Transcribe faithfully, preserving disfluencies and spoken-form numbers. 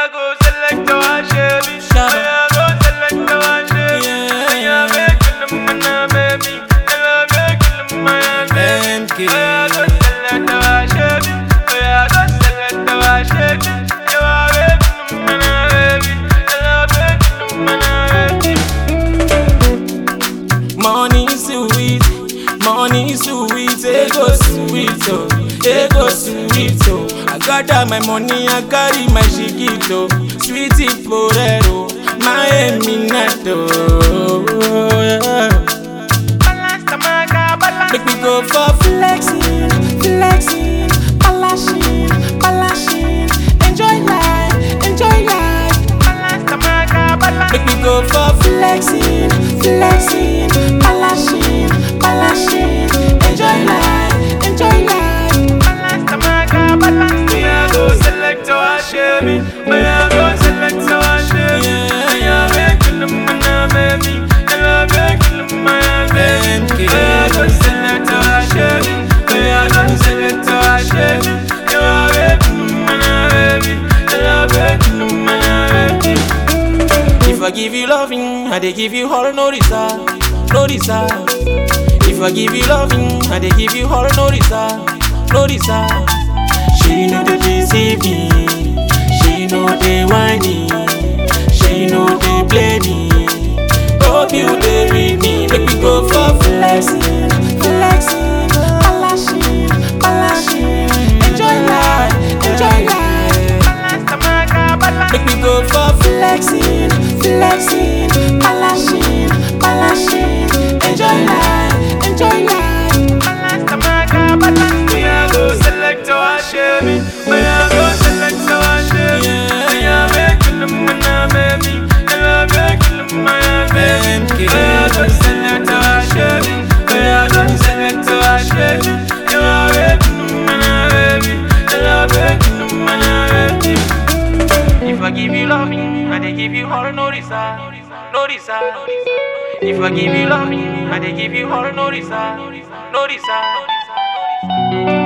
go select our baby. I go select our baby. I make them my baby. I make them my baby. I go select our baby. I go select our baby. I make them my baby. I make them my baby. Money sweet, money sweet, ego sweet, oh, ego sweet, oh. I got all my money, I carry my chiquito, sweetie porero, my eminato. Make me go for flexing, flexing, balashing, balashing, enjoy life, enjoy life. Make me go for flexing, flexing, balashing, balashing, enjoy life, enjoy life. Me I go select our baby. Me I go select our baby. Me I make them my baby. I make them my baby. Me I go select our baby. Me I go select our baby. I make them my baby. I make them my baby. If I give you loving, I dey give you all, no reserve, no reserve. If I give you loving, I dey give you all, no reserve, no reserve. She know they deceive me, she know they whiny, she know they play me. Hope you they read me, make me go for flexing, flexing, balashing, balashing, enjoy life, enjoy life. Make me go for flexing, flexing, balashing, balashing, enjoy life, enjoy life. Me I go select our baby. Me I go select our baby. Me I make them my baby. I make them my baby. Me I go select our baby. Me I go select our baby. I make them my baby. I make them my baby. If I give you loving, I dey give you all, no reserve, no reserve. If I give you loving, I dey give you all, no reserve, no reserve.